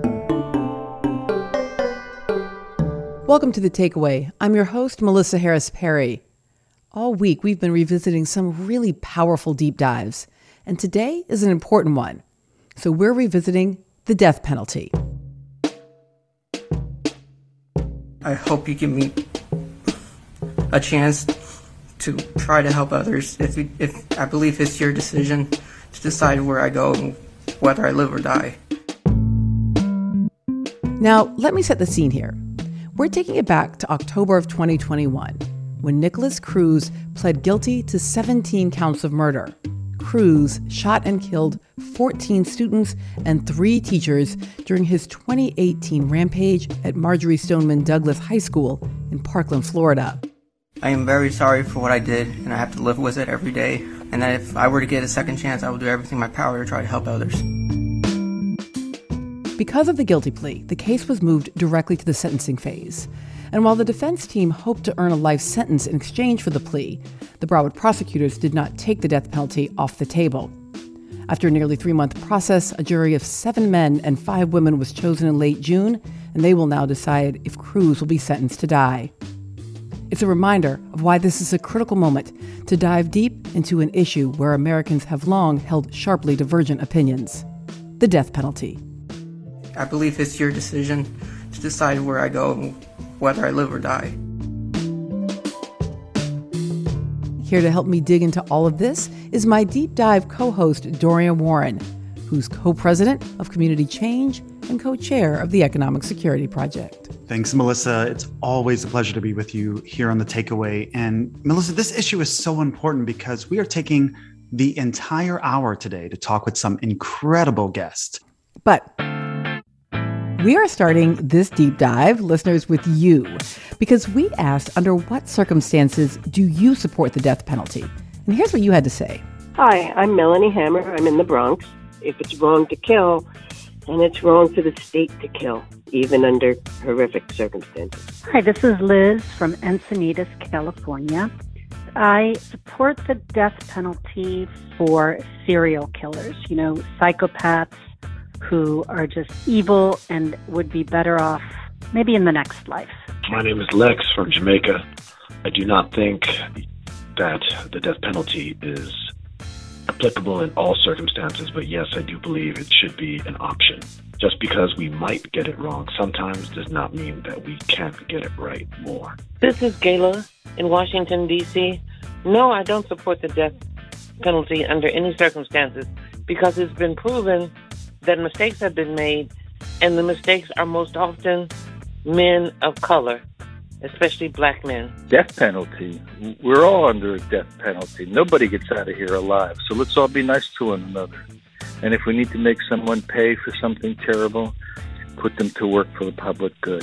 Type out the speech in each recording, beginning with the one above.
Welcome to The Takeaway. I'm your host, Melissa Harris Perry. All week, we've been revisiting some really powerful deep dives, and today is an important one. So we're revisiting the death penalty. I hope you give me a chance to try to help others. If I believe it's your decision to decide where I go and whether I live or die. Now, let me set the scene here. We're taking it back to October of 2021, when Nikolas Cruz pled guilty to 17 counts of murder. Cruz shot and killed 14 students and 3 teachers during his 2018 rampage at Marjory Stoneman Douglas High School in Parkland, Florida. I am very sorry for what I did, and I have to live with it every day. And that if I were to get a second chance, I will do everything in my power to try to help others. Because of the guilty plea, the case was moved directly to the sentencing phase. And while the defense team hoped to earn a life sentence in exchange for the plea, the Broward prosecutors did not take the death penalty off the table. After a nearly 3-month process, a jury of 7 men and 5 women was chosen in late June, and they will now decide if Cruz will be sentenced to die. It's a reminder of why this is a critical moment to dive deep into an issue where Americans have long held sharply divergent opinions: the death penalty. I believe it's your decision to decide where I go and whether I live or die. Here to help me dig into all of this is my deep dive co-host, Dorian Warren, who's co-president of Community Change and co-chair of the Economic Security Project. Thanks, Melissa. It's always a pleasure to be with you here on The Takeaway. And Melissa, this issue is so important because we are taking the entire hour today to talk with some incredible guests. But we are starting this deep dive, listeners, with you, because we asked under what circumstances do you support the death penalty? And here's what you had to say. Hi, I'm Melanie Hammer. I'm in the Bronx. If it's wrong to kill, then it's wrong for the state to kill, even under horrific circumstances. Hi, this is Liz from Encinitas, California. I support the death penalty for serial killers, psychopaths who are just evil and would be better off maybe in the next life. My name is Lex from Jamaica. I do not think that the death penalty is applicable in all circumstances, but yes, I do believe it should be an option. Just because we might get it wrong sometimes does not mean that we can't get it right more. This is Gayla in Washington, D.C. No, I don't support the death penalty under any circumstances because it's been proven that mistakes have been made, and the mistakes are most often men of color, especially black men. Death penalty. We're all under a death penalty. Nobody gets out of here alive. So let's all be nice to one another. And if we need to make someone pay for something terrible, put them to work for the public good.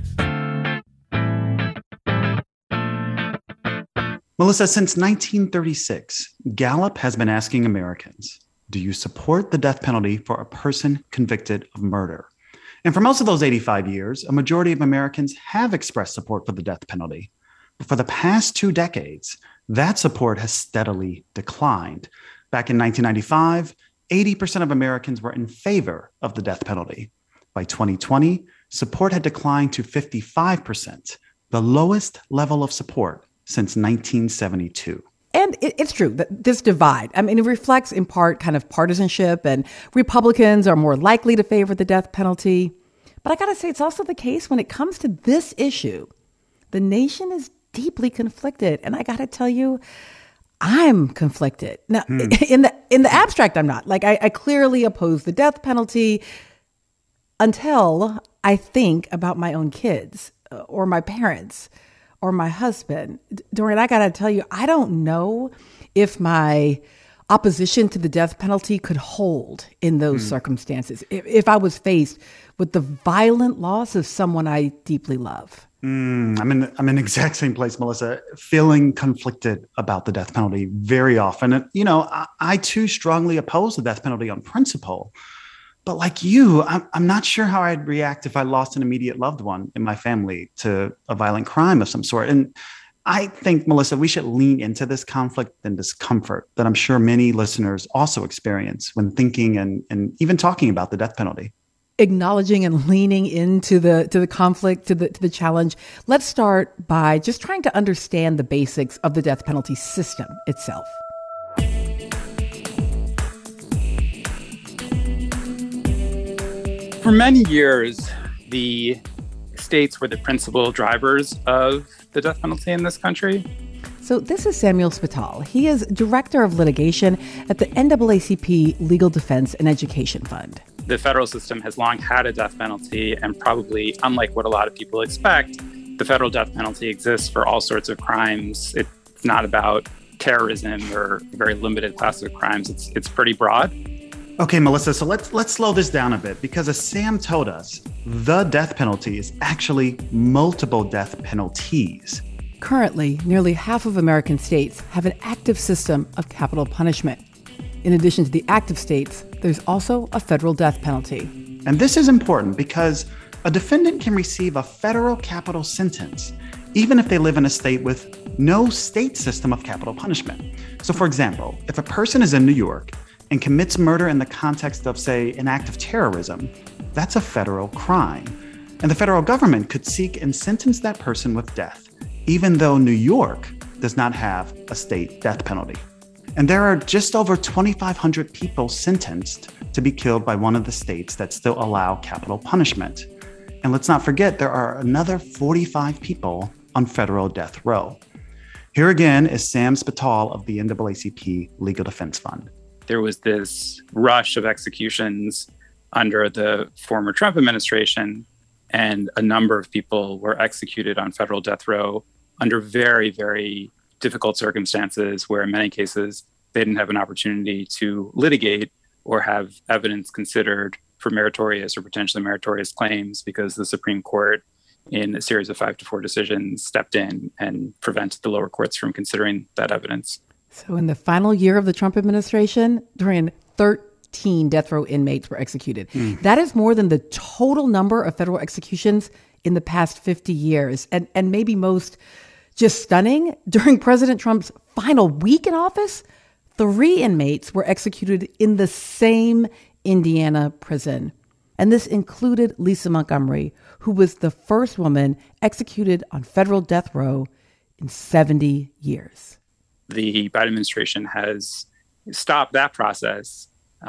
Melissa, since 1936, Gallup has been asking Americans, do you support the death penalty for a person convicted of murder? And for most of those 85 years, a majority of Americans have expressed support for the death penalty. But for the past 2 decades, that support has steadily declined. Back in 1995, 80% of Americans were in favor of the death penalty. By 2020, support had declined to 55%, the lowest level of support since 1972. And it's true that this divide, it reflects in part kind of partisanship, and Republicans are more likely to favor the death penalty. But I got to say, it's also the case when it comes to this issue. The nation is deeply conflicted. And I got to tell you, I'm conflicted. Now, in the abstract, I'm not. I clearly oppose the death penalty until I think about my own kids or my parents or my husband. Dorian, I got to tell you, I don't know if my opposition to the death penalty could hold in those circumstances if I was faced with the violent loss of someone I deeply love. I'm in the exact same place, Melissa, feeling conflicted about the death penalty very often. I too strongly oppose the death penalty on principle. But like you, I'm not sure how I'd react if I lost an immediate loved one in my family to a violent crime of some sort. And I think, Melissa, we should lean into this conflict and discomfort that I'm sure many listeners also experience when thinking and even talking about the death penalty. acknowledging and leaning into the conflict, to the challenge. Let's start by just trying to understand the basics of the death penalty system itself. For many years, the states were the principal drivers of the death penalty in this country. So this is Samuel Spital. He is Director of Litigation at the NAACP Legal Defense and Education Fund. The federal system has long had a death penalty, and probably, unlike what a lot of people expect, the federal death penalty exists for all sorts of crimes. It's not about terrorism or a very limited class of crimes. It's pretty broad. Okay, Melissa, so let's slow this down a bit, because as Sam told us, the death penalty is actually multiple death penalties. Currently, nearly half of American states have an active system of capital punishment. In addition to the active states, there's also a federal death penalty. And this is important because a defendant can receive a federal capital sentence, even if they live in a state with no state system of capital punishment. So for example, if a person is in New York and commits murder in the context of, say, an act of terrorism, that's a federal crime. And the federal government could seek and sentence that person with death, even though New York does not have a state death penalty. And there are just over 2,500 people sentenced to be killed by one of the states that still allow capital punishment. And let's not forget, there are another 45 people on federal death row. Here again is Sam Spital of the NAACP Legal Defense Fund. There was this rush of executions under the former Trump administration, and a number of people were executed on federal death row under very, very difficult circumstances where in many cases they didn't have an opportunity to litigate or have evidence considered for meritorious or potentially meritorious claims because the Supreme Court, in a series of 5-4 decisions, stepped in and prevented the lower courts from considering that evidence. So in the final year of the Trump administration, during 13 death row inmates were executed. That is more than the total number of federal executions in the past 50 years. And maybe most just stunning, during President Trump's final week in office, 3 inmates were executed in the same Indiana prison. And this included Lisa Montgomery, who was the first woman executed on federal death row in 70 years. The Biden administration has stopped that process.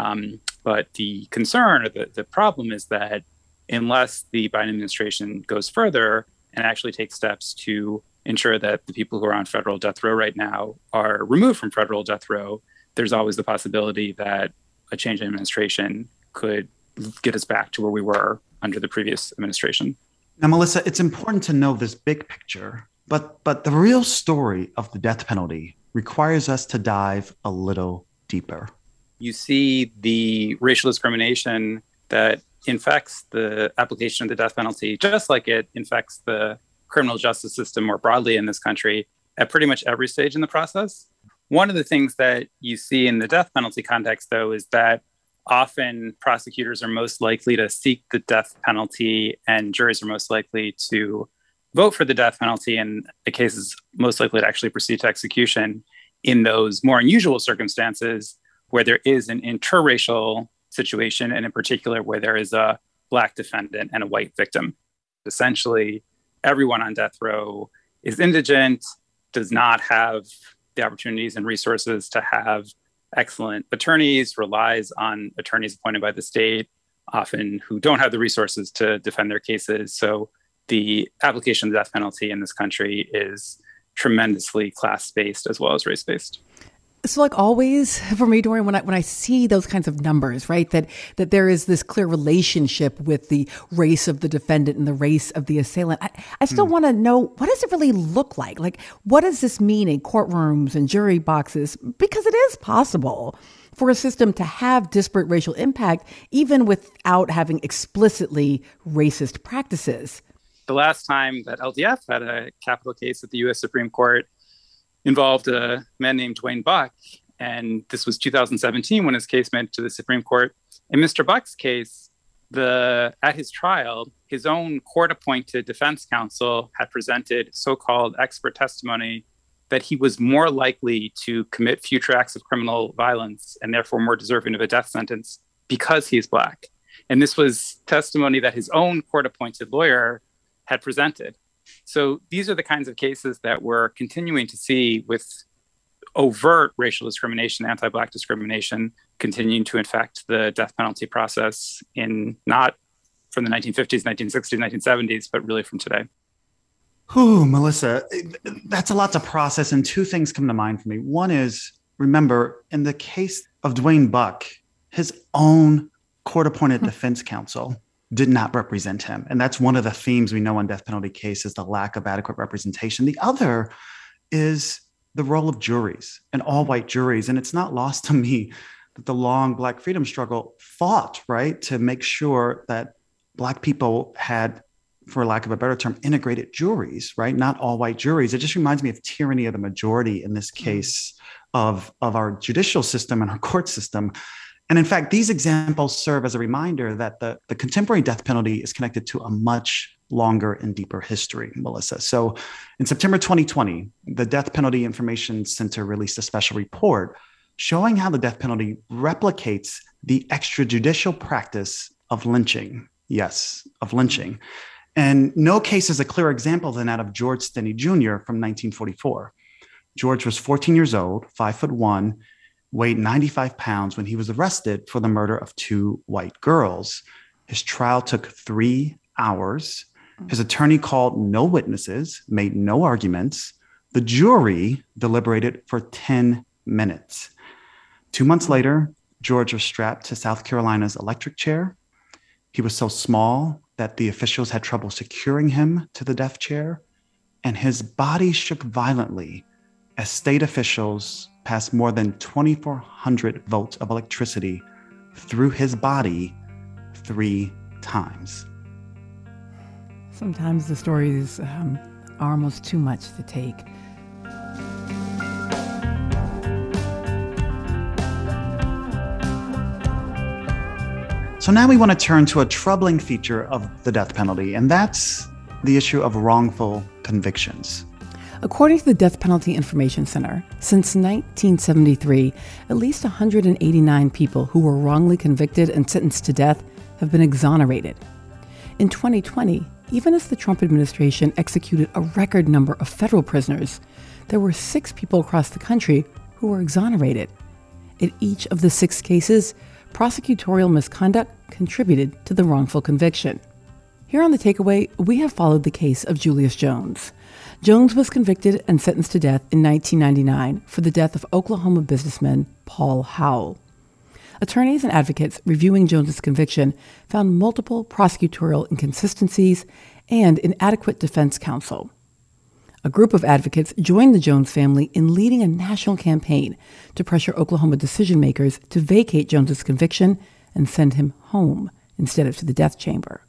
But the concern or the problem is that unless the Biden administration goes further and actually takes steps to ensure that the people who are on federal death row right now are removed from federal death row, there's always the possibility that a change in administration could get us back to where we were under the previous administration. Now, Melissa, it's important to know this big picture, but the real story of the death penalty requires us to dive a little deeper. You see the racial discrimination that infects the application of the death penalty, just like it infects the criminal justice system more broadly in this country at pretty much every stage in the process. One of the things that you see in the death penalty context, though, is that often prosecutors are most likely to seek the death penalty and juries are most likely to vote for the death penalty, and the case is most likely to actually proceed to execution in those more unusual circumstances where there is an interracial situation, and in particular where there is a Black defendant and a white victim. Essentially, everyone on death row is indigent, does not have the opportunities and resources to have excellent attorneys, relies on attorneys appointed by the state, often who don't have the resources to defend their cases. So the application of the death penalty in this country is tremendously class-based as well as race-based. So like always for me, Dorian, when I see those kinds of numbers, right, that there is this clear relationship with the race of the defendant and the race of the assailant, I still want to know, what does it really look like? Like, what does this mean in courtrooms and jury boxes? Because it is possible for a system to have disparate racial impact, even without having explicitly racist practices. The last time that LDF had a capital case at the U.S. Supreme Court involved a man named Dwayne Buck, and this was 2017 when his case went to the Supreme Court. In Mr. Buck's case, at his trial, his own court-appointed defense counsel had presented so-called expert testimony that he was more likely to commit future acts of criminal violence and therefore more deserving of a death sentence because he's Black. And this was testimony that his own court-appointed lawyer had presented. So these are the kinds of cases that we're continuing to see with overt racial discrimination, anti-Black discrimination, continuing to infect the death penalty process in not from the 1950s, 1960s, 1970s, but really from today. Ooh, Melissa, that's a lot to process. And two things come to mind for me. One is, remember, in the case of Dwayne Buck, his own court-appointed defense counsel did not represent him. And that's one of the themes we know on death penalty cases, the lack of adequate representation. The other is the role of juries and all white juries. And it's not lost to me that the long Black freedom struggle fought, right, to make sure that Black people had, for lack of a better term, integrated juries, right? Not all white juries. It just reminds me of tyranny of the majority in this case of our judicial system and our court system. And in fact, these examples serve as a reminder that the contemporary death penalty is connected to a much longer and deeper history, Melissa. So in September 2020, the Death Penalty Information Center released a special report showing how the death penalty replicates the extrajudicial practice of lynching. Yes, of lynching. And no case is a clearer example than that of George Stinney Jr. from 1944. George was 14 years old, 5'1", weighed 95 pounds when he was arrested for the murder of two white girls. His trial took 3 hours. His attorney called no witnesses, made no arguments. The jury deliberated for 10 minutes. 2 months later, George was strapped to South Carolina's electric chair. He was so small that the officials had trouble securing him to the death chair, and his body shook violently as state officials passed more than 2,400 volts of electricity through his body 3 times. Sometimes the stories are almost too much to take. So now we want to turn to a troubling feature of the death penalty, and that's the issue of wrongful convictions. According to the Death Penalty Information Center, since 1973, at least 189 people who were wrongly convicted and sentenced to death have been exonerated. In 2020, even as the Trump administration executed a record number of federal prisoners, there were 6 people across the country who were exonerated. In each of the 6 cases, prosecutorial misconduct contributed to the wrongful conviction. Here on The Takeaway, we have followed the case of Julius Jones. Jones was convicted and sentenced to death in 1999 for the death of Oklahoma businessman Paul Howell. Attorneys and advocates reviewing Jones's conviction found multiple prosecutorial inconsistencies and inadequate defense counsel. A group of advocates joined the Jones family in leading a national campaign to pressure Oklahoma decision makers to vacate Jones's conviction and send him home instead of to the death chamber.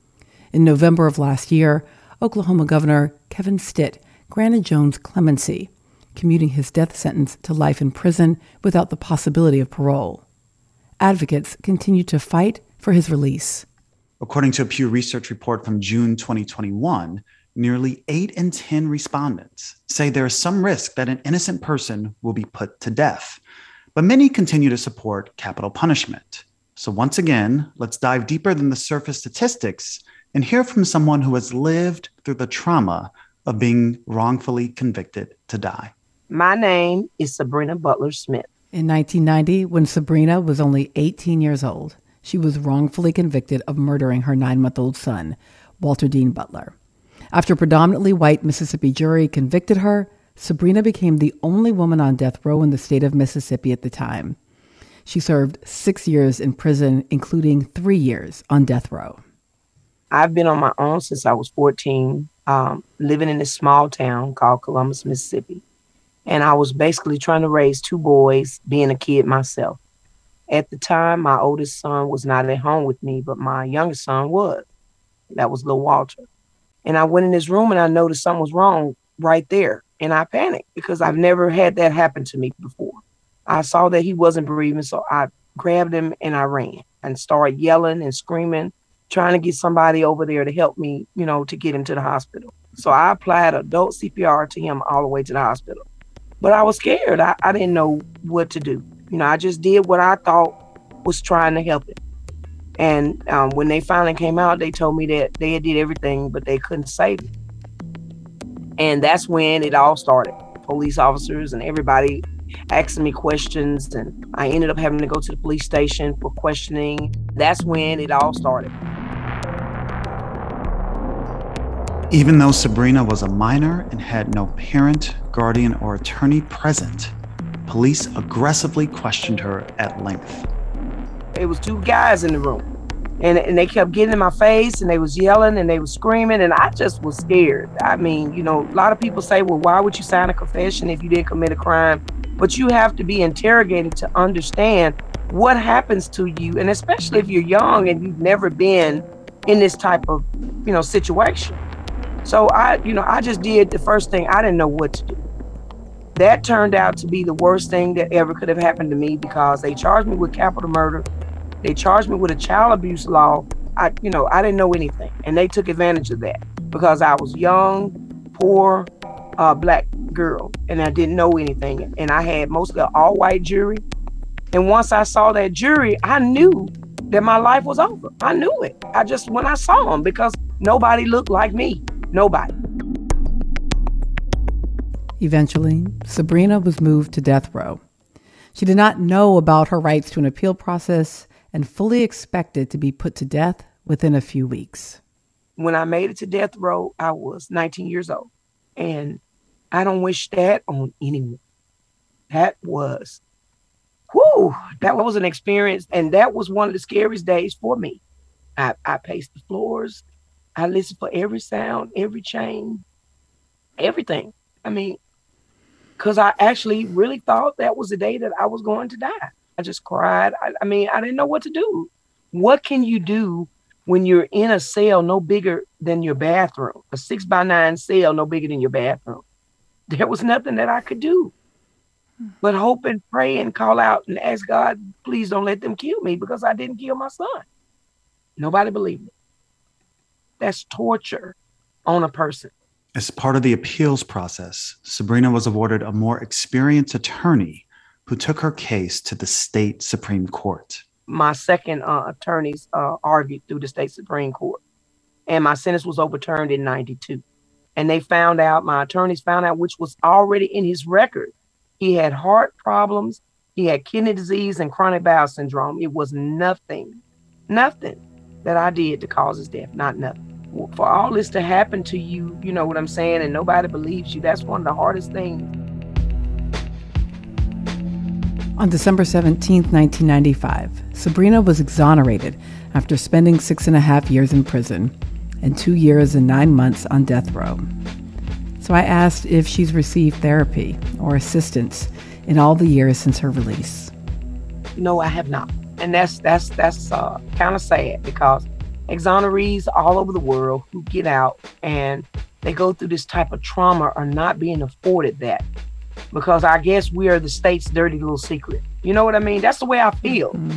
In November of last year, Oklahoma Governor Kevin Stitt granted Jones clemency, commuting his death sentence to life in prison without the possibility of parole. Advocates continue to fight for his release. According to a Pew Research report from June 2021, nearly 8 in 10 respondents say there is some risk that an innocent person will be put to death, but many continue to support capital punishment. So once again, let's dive deeper than the surface statistics and hear from someone who has lived through the trauma of being wrongfully convicted to die. My name is Sabrina Butler Smith. In 1990, when Sabrina was only 18 years old, she was wrongfully convicted of murdering her 9-month-old son, Walter Dean Butler. After a predominantly white Mississippi jury convicted her, Sabrina became the only woman on death row in the state of Mississippi at the time. She served 6 years in prison, including 3 years on death row. I've been on my own since I was 14, living in this small town called Columbus, Mississippi. And I was basically trying to raise 2 boys, being a kid myself. At the time, my oldest son was not at home with me, but my youngest son was. That was little Walter. And I went in his room and I noticed something was wrong right there. And I panicked because I've never had that happen to me before. I saw that he wasn't breathing, so I grabbed him and I ran and started yelling and screaming, trying to get somebody over there to help me, to get him to the hospital. So I applied adult CPR to him all the way to the hospital. But I was scared. I didn't know what to do. I just did what I thought was trying to help him. And when they finally came out, they told me that they did everything, but they couldn't save me. And that's when it all started. Police officers and everybody asking me questions, and I ended up having to go to the police station for questioning. That's when it all started. Even though Sabrina was a minor and had no parent, guardian, or attorney present, police aggressively questioned her at length. It was two guys in the room, and they kept getting in my face, and they was yelling and they was screaming, and I just was scared. I mean, you know, a lot of people say, well, why would you sign a confession if you didn't commit a crime? But you have to be interrogated to understand what happens to you, and especially if you're young and you've never been in this type of, you know, situation. So I just did the first thing. I didn't know what to do. That turned out to be the worst thing that ever could have happened to me, because they charged me with capital murder. They charged me with a child abuse law. I didn't know anything. And they took advantage of that because I was young, poor, black girl, and I didn't know anything. And I had mostly an all-white jury. And once I saw that jury, I knew that my life was over. I knew it. When I saw them, because nobody looked like me. Nobody. Eventually, Sabrina was moved to death row. She did not know about her rights to an appeal process and fully expected to be put to death within a few weeks. When I made it to death row, I was 19 years old. And I don't wish that on anyone. That was an experience. And that was one of the scariest days for me. I paced the floors. I listened for every sound, every chain, everything. I mean, because I actually really thought that was the day that I was going to die. I just cried. I didn't know what to do. What can you do when you're in a cell no bigger than your bathroom? A 6x9 cell no bigger than your bathroom. There was nothing that I could do but hope and pray and call out and ask God, please don't let them kill me, because I didn't kill my son. Nobody believed me. That's torture on a person. As part of the appeals process, Sabrina was awarded a more experienced attorney who took her case to the state Supreme Court. My second attorneys argued through the state Supreme Court, and my sentence was overturned in 92. And my attorneys found out, which was already in his record. He had heart problems, he had kidney disease and chronic bowel syndrome. It was nothing that I did to cause his death, not nothing. For all this to happen to you, you know what I'm saying, and nobody believes you, that's one of the hardest things. On December 17th, 1995, Sabrina was exonerated after spending 6.5 years in prison and 2 years and 9 months on death row. So I asked if she's received therapy or assistance in all the years since her release. No, I have not. And that's kind of sad, because exonerees all over the world who get out and they go through this type of trauma are not being afforded that, because I guess we are the state's dirty little secret. You know what I mean? That's the way I feel. Mm-hmm.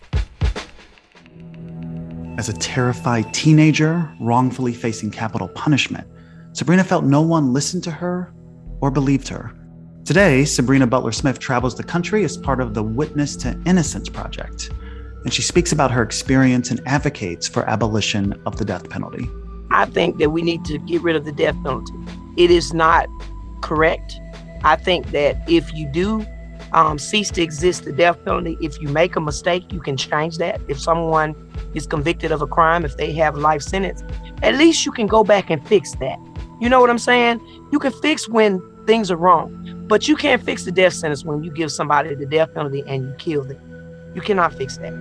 As a terrified teenager wrongfully facing capital punishment, Sabrina felt no one listened to her or believed her. Today, Sabrina Butler Smith travels the country as part of the Witness to Innocence Project, and she speaks about her experience and advocates for abolition of the death penalty. I think that we need to get rid of the death penalty. It is not correct. I think that if you do cease to exist the death penalty, if you make a mistake, you can change that. If someone is convicted of a crime, if they have a life sentence, at least you can go back and fix that. You know what I'm saying? You can fix when things are wrong, but you can't fix the death sentence when you give somebody the death penalty and you kill them. You cannot fix that.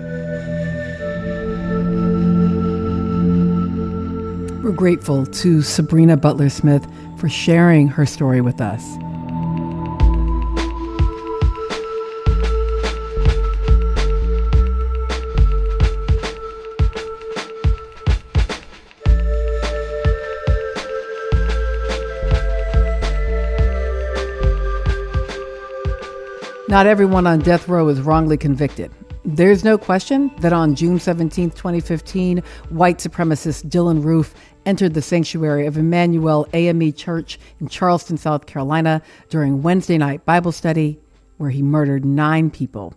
We're grateful to Sabrina Butler Smith for sharing her story with us. Not everyone on death row is wrongly convicted. There's no question that on June 17, 2015, white supremacist Dylann Roof entered the sanctuary of Emmanuel AME Church in Charleston, South Carolina during Wednesday night Bible study, where he murdered 9 people,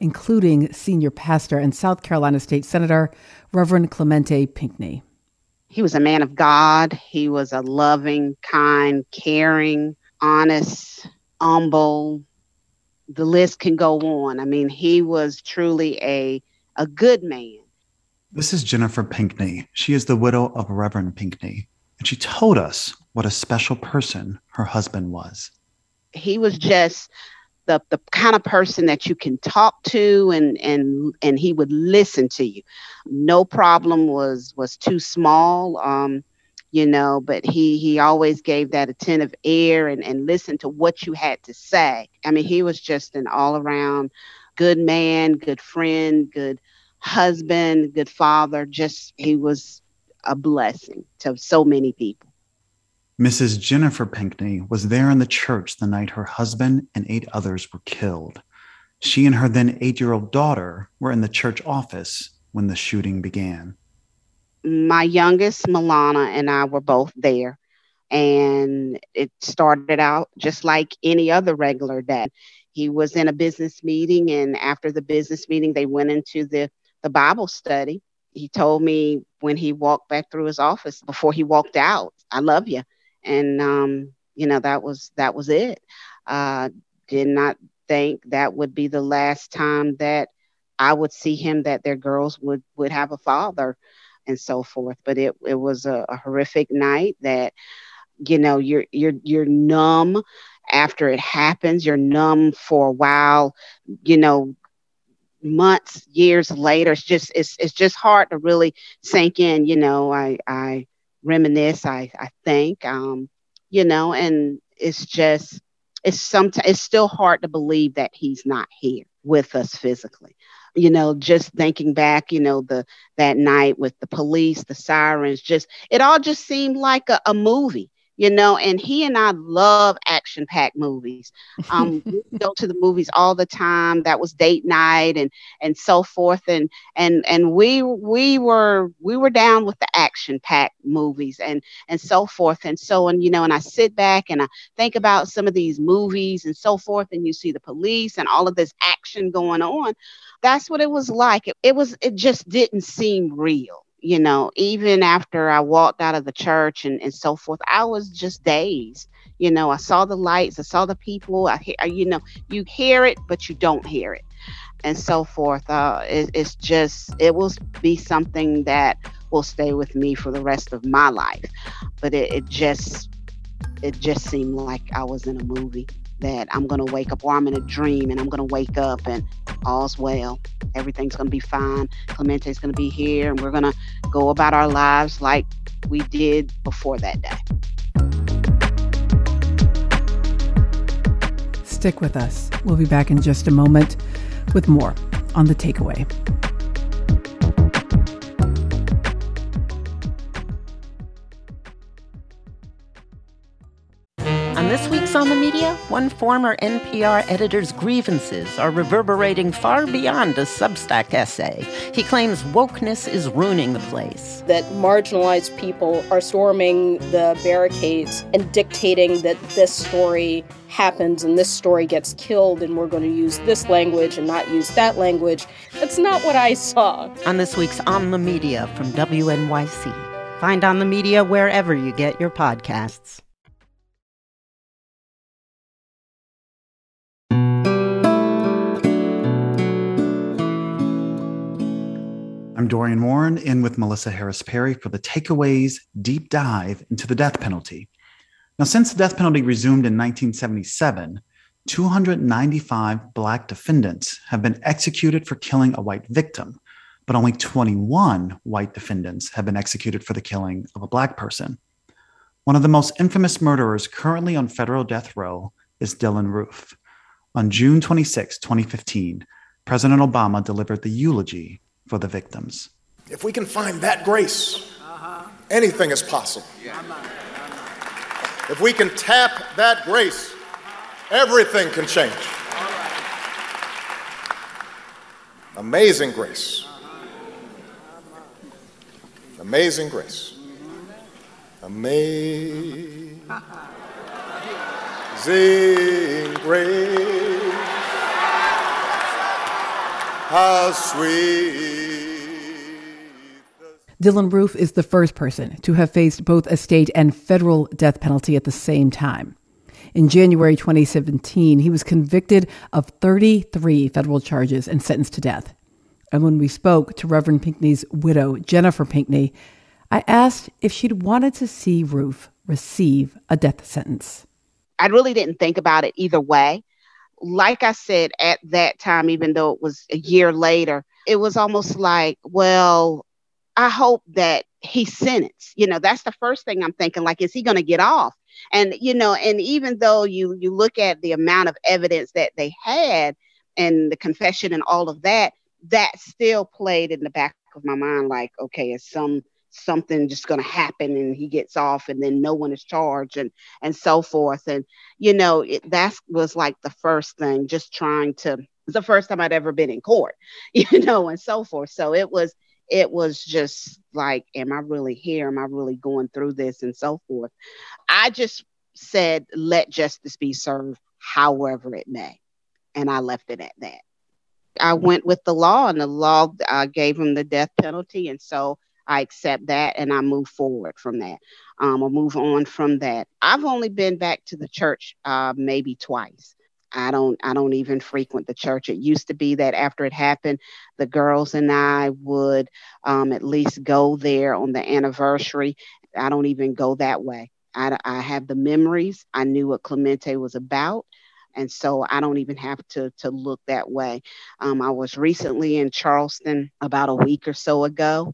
including senior pastor and South Carolina State Senator Reverend Clemente Pinckney. He was a man of God. He was a loving, kind, caring, honest, humble. The list can go on. I mean, he was truly a good man. This is Jennifer Pinckney. She is the widow of Reverend Pinckney, and she told us what a special person her husband was. He was just the kind of person that you can talk to, and he would listen to you. No problem was too small, but he always gave that attentive ear and listened to what you had to say. I mean, he was just an all-around good man, good friend, good husband, good father. Just, he was a blessing to so many people. Mrs. Jennifer Pinckney was there in the church the night her husband and 8 others were killed. She and her then 8-year-old daughter were in the church office when the shooting began. My youngest, Milana, and I were both there. And it started out just like any other regular day. He was in a business meeting, and after the business meeting, they went into the Bible study. He told me when he walked back through his office, before he walked out, "I love you." And, that was it. Did not think that would be the last time that I would see him, that their girls would have a father and so forth. But it was a horrific night that, you're numb after it happens. You're numb for a while, months, years later. It's just hard to really sink in. I reminisce, I think, and it's still hard to believe that he's not here with us physically. Just thinking back, that night with the police, the sirens, it all just seemed like a movie. And he and I love action-packed movies. We go to the movies all the time. That was date night and so forth. And we were down with the action-packed movies and so forth. And so, and I sit back and I think about some of these movies and so forth, and you see the police and all of this action going on. That's what it was like. It just didn't seem real. Even after I walked out of the church and so forth, I was just dazed. I saw the lights, I saw the people. You hear it, but you don't hear it, and so forth. It will be something that will stay with me for the rest of my life. But it just seemed like I was in a movie, that I'm going to wake up, or I'm in a dream and I'm going to wake up and all's well. Everything's going to be fine. Clemente's going to be here, and we're going to go about our lives like we did before that day. Stick with us. We'll be back in just a moment with more on The Takeaway. On this week's On the Media, one former NPR editor's grievances are reverberating far beyond a Substack essay. He claims wokeness is ruining the place. That marginalized people are storming the barricades and dictating that this story happens and this story gets killed and we're going to use this language and not use that language. That's not what I saw. On this week's On the Media from WNYC. Find On the Media wherever you get your podcasts. I'm Dorian Warren, in with Melissa Harris Perry for The Takeaway's deep dive into the death penalty. Now, since the death penalty resumed in 1977, 295 Black defendants have been executed for killing a white victim, but only 21 white defendants have been executed for the killing of a Black person. One of the most infamous murderers currently on federal death row is Dylann Roof. On June 26, 2015, President Obama delivered the eulogy for the victims. If we can find that grace, anything is possible. If we can tap that grace, everything can change. Amazing grace. Amazing grace. Amazing grace. how sweet. Dylann Roof is the first person to have faced both a state and federal death penalty at the same time. In January 2017, he was convicted of 33 federal charges and sentenced to death. And when we spoke to Reverend Pinckney's widow, Jennifer Pinckney, I asked if she'd wanted to see Roof receive a death sentence. I really didn't think about it either way. Like I said, at that time, even though it was a year later, it was almost like, well, I hope that he's sentenced. That's the first thing I'm thinking, like, is he going to get off? And, and even though you look at the amount of evidence that they had and the confession and all of that, that still played in the back of my mind, like, okay, is something just going to happen and he gets off and then no one is charged and so forth. And, that was like the first thing, just it's the first time I'd ever been in court, and so forth. So it was just like, am I really here? Am I really going through this and so forth? I just said, let justice be served however it may. And I left it at that. I went with the law, and the law gave him the death penalty. And so I accept that and I move forward from that. I'll move on from that. I've only been back to the church maybe twice. I don't even frequent the church. It used to be that after it happened, the girls and I would at least go there on the anniversary. I don't even go that way. I have the memories. I knew what Clemente was about. And so I don't even have to look that way. I was recently in Charleston about a week or so ago,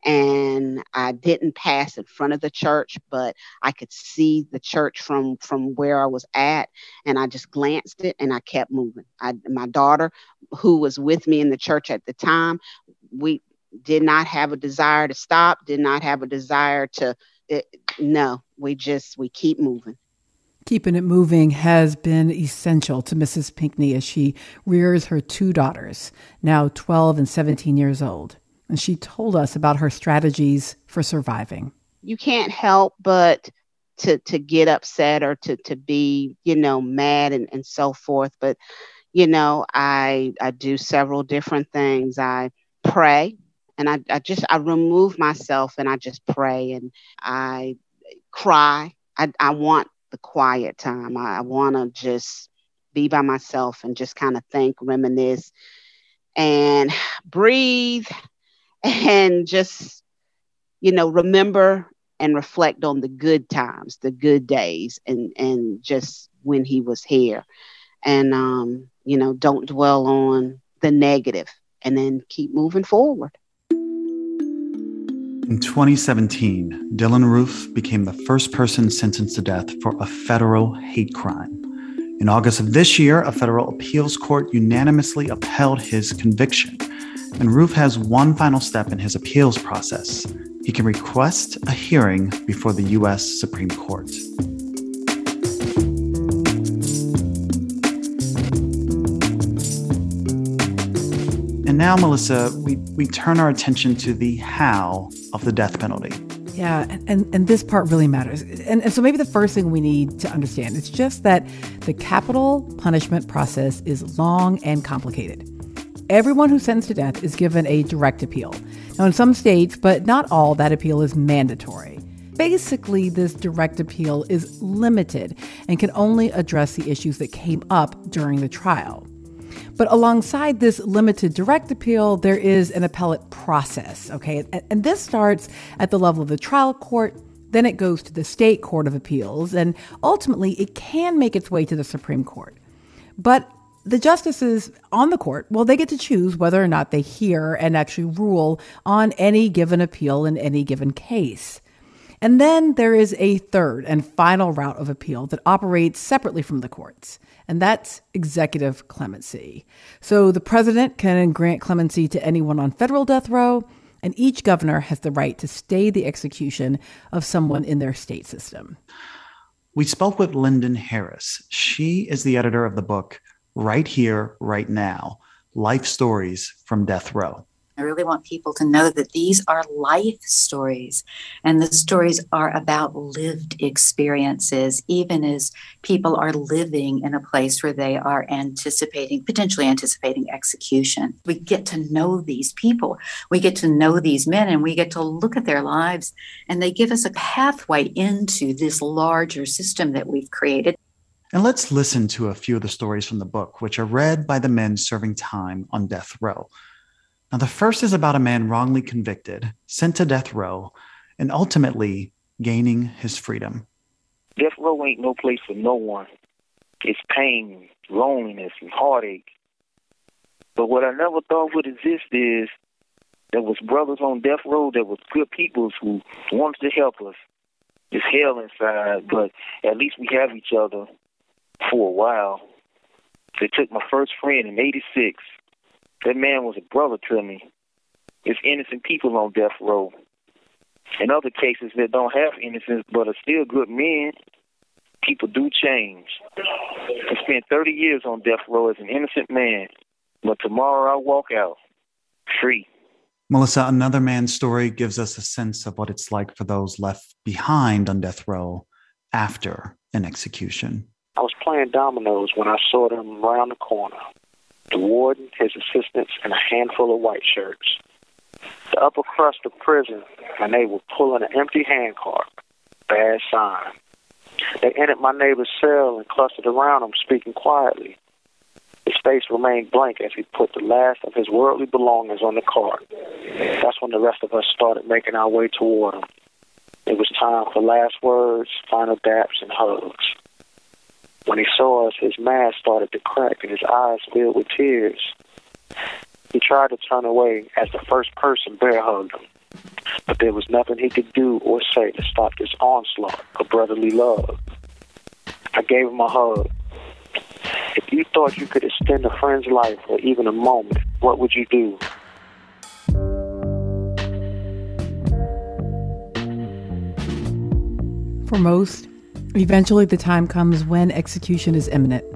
and I didn't pass in front of the church, but I could see the church from where I was at, and I just glanced it and I kept moving. My daughter, who was with me in the church at the time, we did not have a desire to stop, did not have a desire to, we keep moving. Keeping it moving has been essential to Mrs. Pinckney as she rears her two daughters, now 12 and 17 years old. And she told us about her strategies for surviving. You can't help but to get upset or to be, mad and so forth. But, I do several different things. I pray, and I remove myself and I just pray, and I cry. I want the quiet time. I want to just be by myself and just kind of think, reminisce, and breathe, and just, remember and reflect on the good times, the good days, and just when he was here. And, don't dwell on the negative, and then keep moving forward. In 2017, Dylann Roof became the first person sentenced to death for a federal hate crime. In August of this year, a federal appeals court unanimously upheld his conviction. And Roof has one final step in his appeals process. He can request a hearing before the U.S. Supreme Court. And now, Melissa, we turn our attention to the how of the death penalty. Yeah, and this part really matters. And so maybe the first thing we need to understand is just that the capital punishment process is long and complicated. Everyone who's sentenced to death is given a direct appeal. Now, in some states, but not all, that appeal is mandatory. Basically, this direct appeal is limited and can only address the issues that came up during the trial. But alongside this limited direct appeal, there is an appellate process, okay? And this starts at the level of the trial court, then it goes to the state court of appeals, and ultimately it can make its way to the Supreme Court. But the justices on the court, well, they get to choose whether or not they hear and actually rule on any given appeal in any given case. And then there is a third and final route of appeal that operates separately from the courts, and that's executive clemency. So the president can grant clemency to anyone on federal death row, and each governor has the right to stay the execution of someone in their state system. We spoke with Lyndon Harris. She is the editor of the book Right Here, Right Now, Life Stories from Death Row. I really want people to know that these are life stories, and the stories are about lived experiences, even as people are living in a place where they are potentially anticipating execution. We get to know these people. We get to know these men, and we get to look at their lives, and they give us a pathway into this larger system that we've created. And let's listen to a few of the stories from the book, which are read by the men serving time on death row. Now, the first is about a man wrongly convicted, sent to death row, and ultimately gaining his freedom. Death row ain't no place for no one. It's pain, loneliness, and heartache. But what I never thought would exist is there was brothers on death row that was good people who wanted to help us. It's hell inside, but at least we have each other for a while. They took my first friend in '86. That man was a brother to me. It's innocent people on death row. In other cases that don't have innocence but are still good men, people do change. I spent 30 years on death row as an innocent man, but tomorrow I'll walk out free. Melissa, another man's story gives us a sense of what it's like for those left behind on death row after an execution. I was playing dominoes when I saw them around the corner. The warden, his assistants, and a handful of white shirts. The upper crust of prison, and they were pulling an empty handcart. Bad sign. They entered my neighbor's cell and clustered around him, speaking quietly. His face remained blank as he put the last of his worldly belongings on the cart. That's when the rest of us started making our way toward him. It was time for last words, final daps, and hugs. When he saw us, his mask started to crack and his eyes filled with tears. He tried to turn away as the first person bear hugged him, but there was nothing he could do or say to stop this onslaught of brotherly love. I gave him a hug. If you thought you could extend a friend's life for even a moment, what would you do? For most, eventually the time comes when execution is imminent.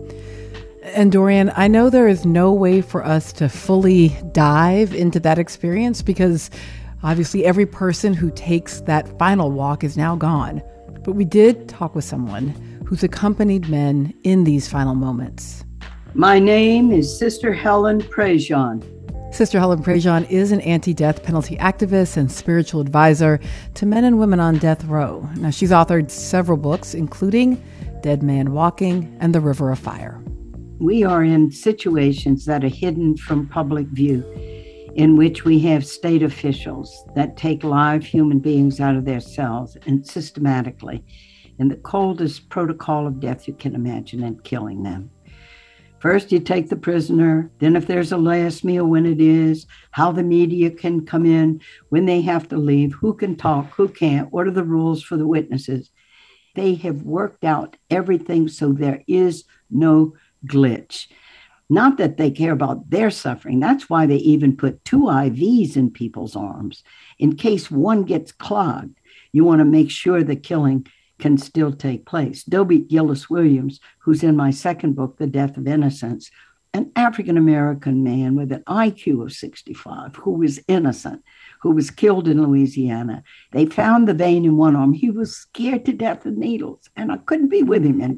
And Dorian, I know there is no way for us to fully dive into that experience because obviously every person who takes that final walk is now gone. But we did talk with someone who's accompanied men in these final moments. My name is Sister Helen Prejean. Sister Helen Prejean is an anti-death penalty activist and spiritual advisor to men and women on death row. Now, she's authored several books, including Dead Man Walking and The River of Fire. We are in situations that are hidden from public view, in which we have state officials that take live human beings out of their cells and systematically, in the coldest protocol of death you can imagine, and killing them. First, you take the prisoner, then if there's a last meal, when it is, how the media can come in, when they have to leave, who can talk, who can't, what are the rules for the witnesses. They have worked out everything so there is no glitch. Not that they care about their suffering. That's why they even put 2 IVs in people's arms. In case one gets clogged, you want to make sure the killing can still take place. Dobie Gillis-Williams, who's in my second book, The Death of Innocence, an African-American man with an IQ of 65 who was innocent, who was killed in Louisiana. They found the vein in one arm. He was scared to death of needles, and I couldn't be with him.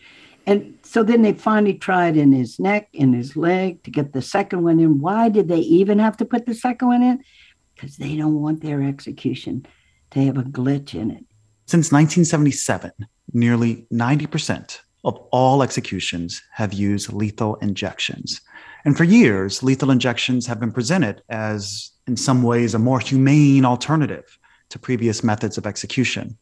And so then they finally tried in his neck, in his leg, to get the second one in. Why did they even have to put the second one in? Because they don't want their execution to have a glitch in it. Since 1977, nearly 90% of all executions have used lethal injections. And for years, lethal injections have been presented as, in some ways, a more humane alternative to previous methods of execution.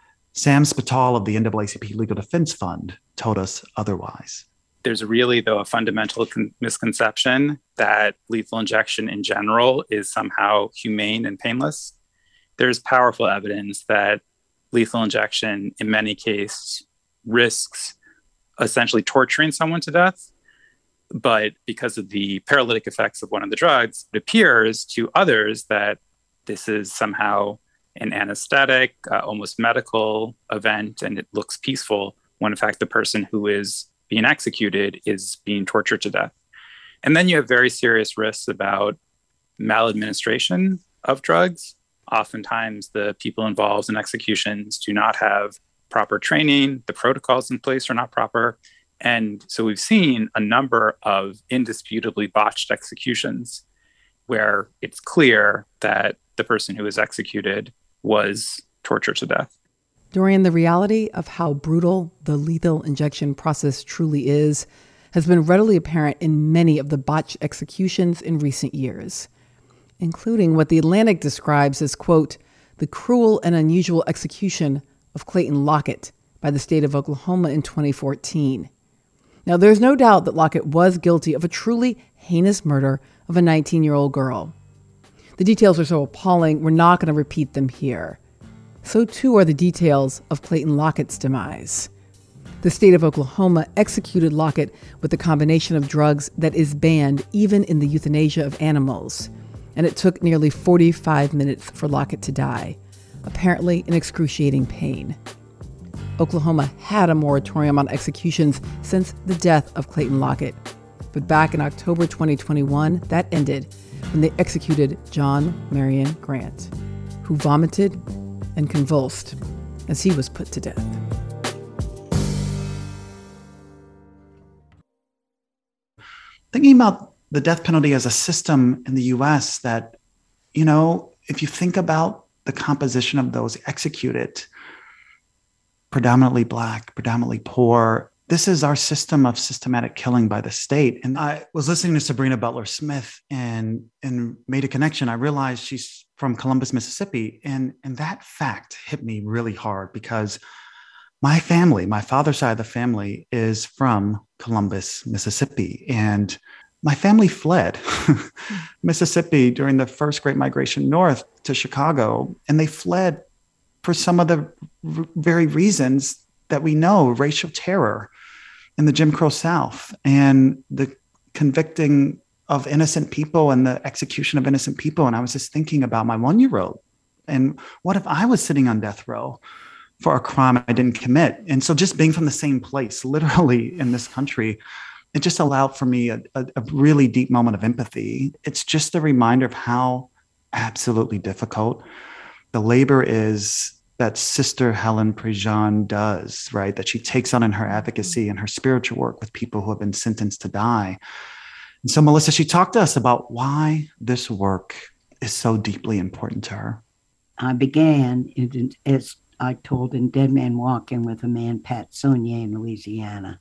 Sam Spital of the NAACP Legal Defense Fund told us otherwise. There's really, though, a fundamental misconception that lethal injection in general is somehow humane and painless. There's powerful evidence that lethal injection, in many cases, risks essentially torturing someone to death. But because of the paralytic effects of one of the drugs, it appears to others that this is somehow an anesthetic, almost medical event, and it looks peaceful when, in fact, the person who is being executed is being tortured to death. And then you have very serious risks about maladministration of drugs. Oftentimes, the people involved in executions do not have proper training. The protocols in place are not proper. And so we've seen a number of indisputably botched executions where it's clear that the person who was executed was tortured to death. Dorian, the reality of how brutal the lethal injection process truly is has been readily apparent in many of the botched executions in recent years, including what The Atlantic describes as, quote, the cruel and unusual execution of Clayton Lockett by the state of Oklahoma in 2014. Now, there's no doubt that Lockett was guilty of a truly heinous murder of a 19-year-old girl. The details are so appalling, we're not going to repeat them here. So too are the details of Clayton Lockett's demise. The state of Oklahoma executed Lockett with a combination of drugs that is banned even in the euthanasia of animals. And it took nearly 45 minutes for Lockett to die, apparently in excruciating pain. Oklahoma had a moratorium on executions since the death of Clayton Lockett. But back in October 2021, that ended when they executed John Marion Grant, who vomited and convulsed as he was put to death. Thinking about the death penalty as a system in the US that, you know, if you think about the composition of those executed, predominantly Black, predominantly poor, this is our system of systematic killing by the state. And I was listening to Sabrina Butler Smith and made a connection. I realized she's from Columbus, Mississippi. And that fact hit me really hard because my family, my father's side of the family is from Columbus, Mississippi. And my family fled Mississippi during the first Great Migration north to Chicago. And they fled for some of the very reasons that we know, racial terror in the Jim Crow South and the convicting of innocent people and the execution of innocent people. And I was just thinking about my 1-year-old. And what if I was sitting on death row for a crime I didn't commit? And so just being from the same place, literally in this country, it just allowed for me a really deep moment of empathy. It's just a reminder of how absolutely difficult the labor is that Sister Helen Prejean does, right? That she takes on in her advocacy and her spiritual work with people who have been sentenced to die. And so, Melissa, she talked to us about why this work is so deeply important to her. I began, as I told in Dead Man Walking, with a man, Pat Saunier, in Louisiana.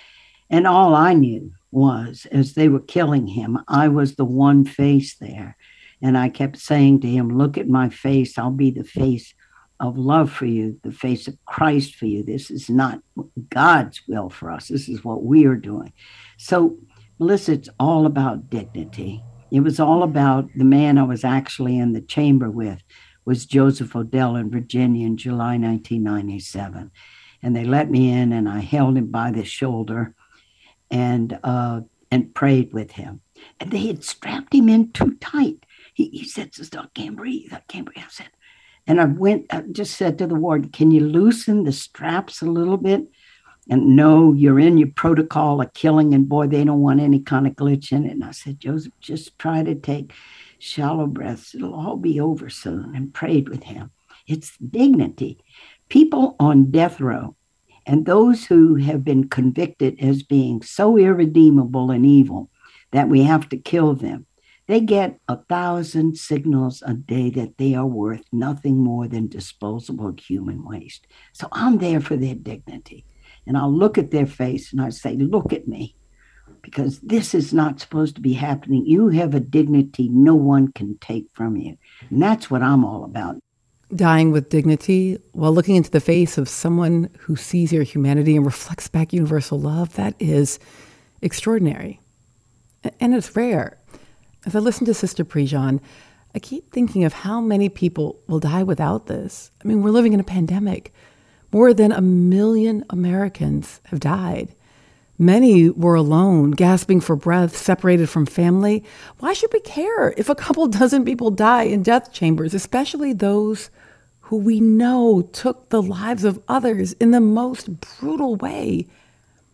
And all I knew was, as they were killing him, I was the one face there. And I kept saying to him, look at my face. I'll be the face of love for you, the face of Christ for you. This is not God's will for us. This is what we are doing. So, Melissa, it's all about dignity. It was all about the man I was actually in the chamber with was Joseph Odell in Virginia in July 1997. And they let me in and I held him by the shoulder and prayed with him. And they had strapped him in too tight. He said, Sister, I can't breathe. I can't breathe. I said, and I just said to the warden, can you loosen the straps a little bit? And no, you're in your protocol of killing, and boy, they don't want any kind of glitch in it. And I said, Joseph, just try to take shallow breaths. It'll all be over soon, and prayed with him. It's dignity. People on death row and those who have been convicted as being so irredeemable and evil that we have to kill them, they get 1,000 signals a day that they are worth nothing more than disposable human waste. So I'm there for their dignity. And I'll look at their face and I say, look at me, because this is not supposed to be happening. You have a dignity no one can take from you. And that's what I'm all about. Dying with dignity while looking into the face of someone who sees your humanity and reflects back universal love, that is extraordinary. And it's rare. As I listen to Sister Prejean, I keep thinking of how many people will die without this. I mean, we're living in a pandemic. More than 1 million Americans have died. Many were alone, gasping for breath, separated from family. Why should we care if a couple dozen people die in death chambers, especially those who we know took the lives of others in the most brutal way?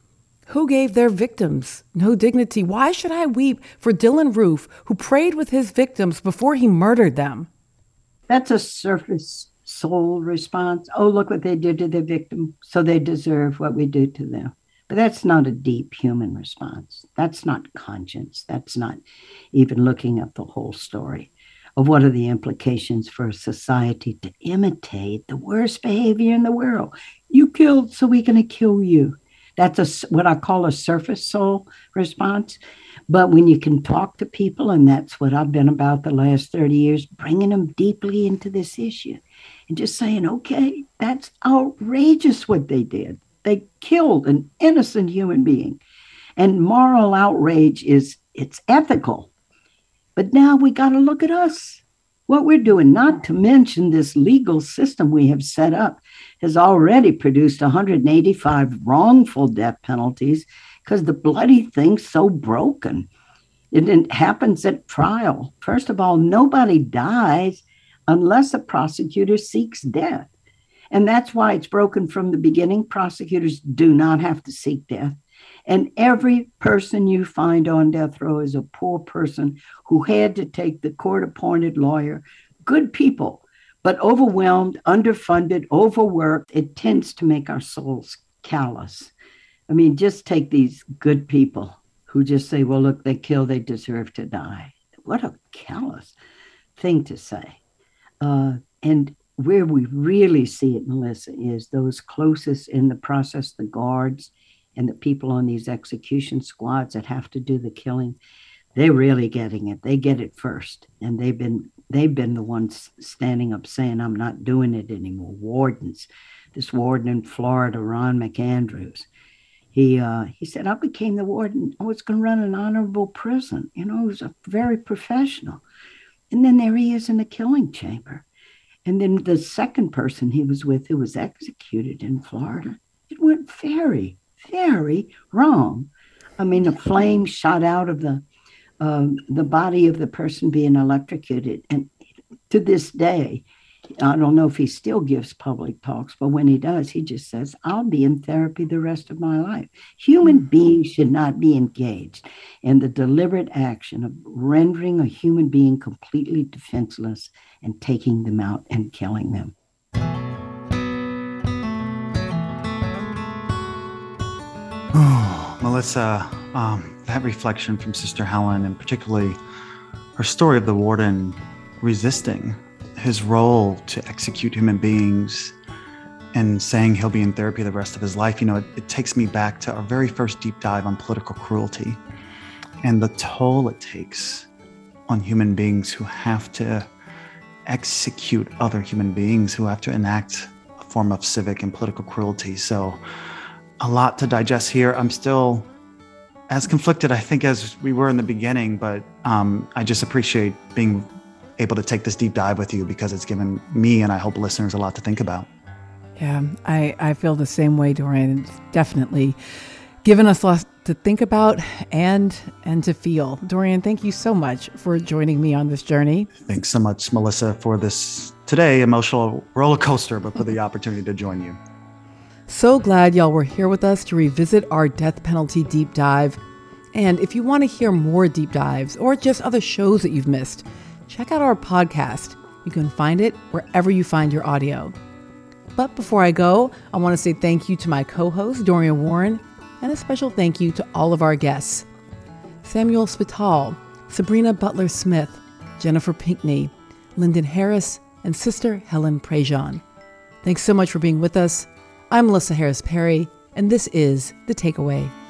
Who gave their victims no dignity? Why should I weep for Dylann Roof, who prayed with his victims before he murdered them? That's a surface soul response. Oh, look what they did to their victim, so they deserve what we do to them. But that's not a deep human response. That's not conscience. That's not even looking at the whole story of what are the implications for a society to imitate the worst behavior in the world. You killed, so we're going to kill you. That's what I call a surface soul response. But when you can talk to people, and that's what I've been about the last 30 years, bringing them deeply into this issue and just saying, okay, that's outrageous what they did. They killed an innocent human being. And moral outrage it's ethical. But now we got to look at us, what we're doing, not to mention this legal system we have set up has already produced 185 wrongful death penalties because the bloody thing's so broken. It happens at trial. First of all, nobody dies unless a prosecutor seeks death. And that's why it's broken from the beginning. Prosecutors do not have to seek death. And every person you find on death row is a poor person who had to take the court-appointed lawyer. Good people, but overwhelmed, underfunded, overworked. It tends to make our souls callous. I mean, just take these good people who just say, well, look, they kill, they deserve to die. What a callous thing to say. And where we really see it, Melissa, is those closest in the process, the guards and the people on these execution squads that have to do the killing. They're really getting it. They get it first. And they've been the ones standing up saying, I'm not doing it anymore. Wardens. This warden in Florida, Ron McAndrews, he said, I became the warden. I was going to run an honorable prison. You know, he was a very professional. And then there he is in the killing chamber. And then the second person he was with who was executed in Florida, it went very, very wrong. I mean, a flame shot out of the body of the person being electrocuted. And to this day, I don't know if he still gives public talks, but when he does, he just says, I'll be in therapy the rest of my life. Human beings should not be engaged in the deliberate action of rendering a human being completely defenseless and taking them out and killing them. Oh, Melissa, that reflection from Sister Helen, and particularly her story of the warden resisting his role to execute human beings and saying he'll be in therapy the rest of his life, you know, it takes me back to our very first deep dive on political cruelty and the toll it takes on human beings who have to execute other human beings, who have to enact a form of civic and political cruelty. So a lot to digest here. I'm still as conflicted, I think, as we were in the beginning, but I just appreciate being able to take this deep dive with you because it's given me, and I hope listeners, a lot to think about. Yeah, I feel the same way, Dorian. It's definitely given us lots to think about and to feel. Dorian, thank you so much for joining me on this journey. Thanks so much, Melissa, for this today emotional roller coaster, but for the opportunity to join you. So glad y'all were here with us to revisit our death penalty deep dive. And if you want to hear more deep dives or just other shows that you've missed, check out our podcast. You can find it wherever you find your audio. But before I go, I want to say thank you to my co-host, Dorian Warren, and a special thank you to all of our guests. Samuel Spital, Sabrina Butler-Smith, Jennifer Pinckney, Lyndon Harris, and Sister Helen Prejean. Thanks so much for being with us. I'm Melissa Harris Perry, and this is The Takeaway.